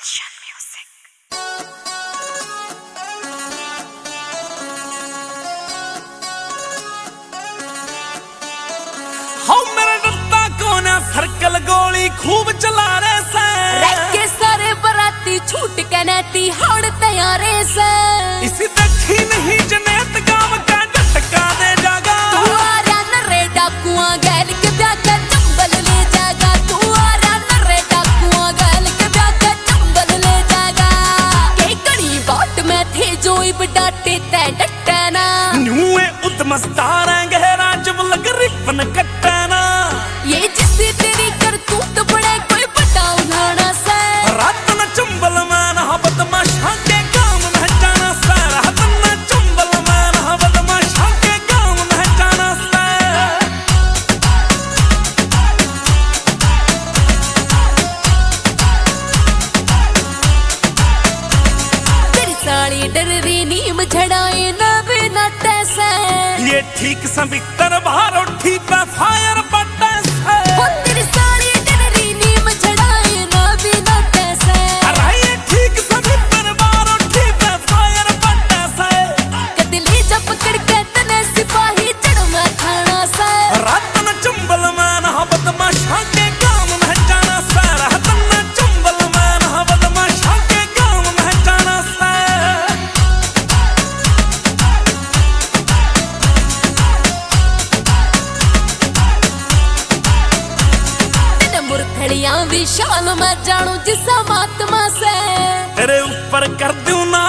Action music. हाँ मेरा डरता कौन है सर्कल गोली खूब चला रहे से के सारे बराती छूट के नैती हौड़ तैयारे से इसी देखी नहीं जनेत गांव का झटका दे जागा तू आ रहा न रे डाकुआ गैल के ब्याह का चंबल ले जागा तू आ रहा न रे डाकुआ गैल के ब्याह का चंबल ले जागा के कड़ी बाट में थे जो इब डाटे तै डटना न्यूए उद्मस्तार गहरा जब लग रिपन कटना ये जिससे तेरी करतूत बड़े कोई बड़ा उलाना से रात न चंबल मान हा बदमाशा के काम में जाना सा रात न चंबल मान हा बदमाशा के काम में जाना सा तेरी साली डर रही नीम झड़ाए ना बिना टैसे ये ठीक सबितर बाहर उठी पे फायर पट्टे से वो तेरी साली डर रही नीम झड़ाए ना बिना टैसे अरे ये ठीक सबितर बाहर उठी पे फायर पट्टे से कदली जब पकड़ के तने सिपाही चढ़ में खाना से रात न चंबल मान हा बदमाशा के काम में जाना सा रात न चंबल मान हा बदमाशा के काम में जाना सा तेरे मुरथड़ियां विशाल मैं जानू जिसा महात्मा से तेरे ऊपर कर दूं ना